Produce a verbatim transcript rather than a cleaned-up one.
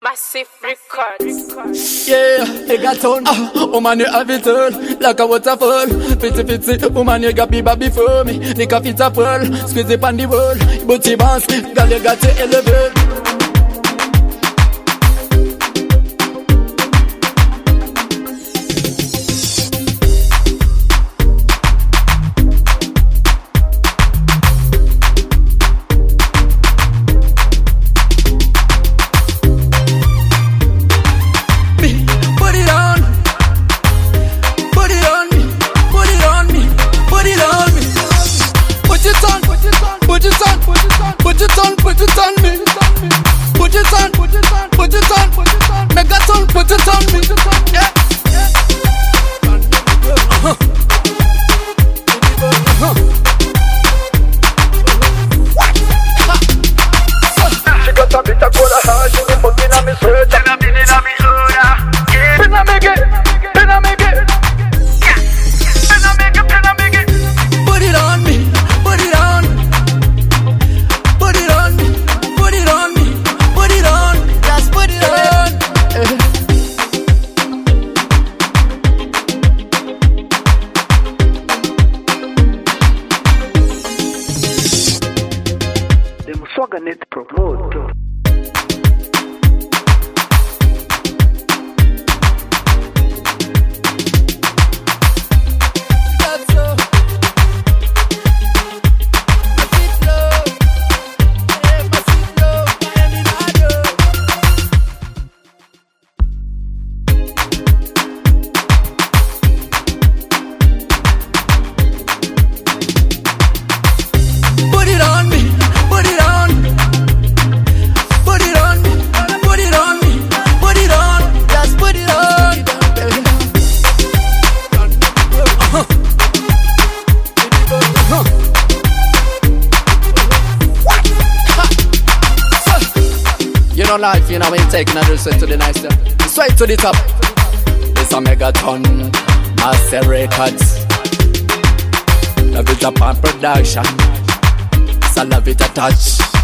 Massive Records. Yeah, Megaton. Ah, woman, you have it all. Like a waterfall. Fitty, fitty. Woman, you got me baby for me. Nick a fit a pearl. Squeeze it on the wall. Booty bounce. Girl, you got to elevate. Put it on, put it on, put it on, put it on me. Put it on, put it on, put it on, put it on. Megaton, put it on me. Yeah, yeah. Uh-huh. Uh-huh. She got a bit of cola heart, she been fucking on me shirt. She been in on me shoulder. Pin a make it, pin a make it. Pin a make it, pin a make it. Put it on me, put it on. Put it on me, put it on me, put it on, just put it on. Dem Swaganet promote. You know life, you know when taking a reset to the nice step. Straight to the top. It's a Megaton, Master Records. Love it up on production. It's a love it a touch.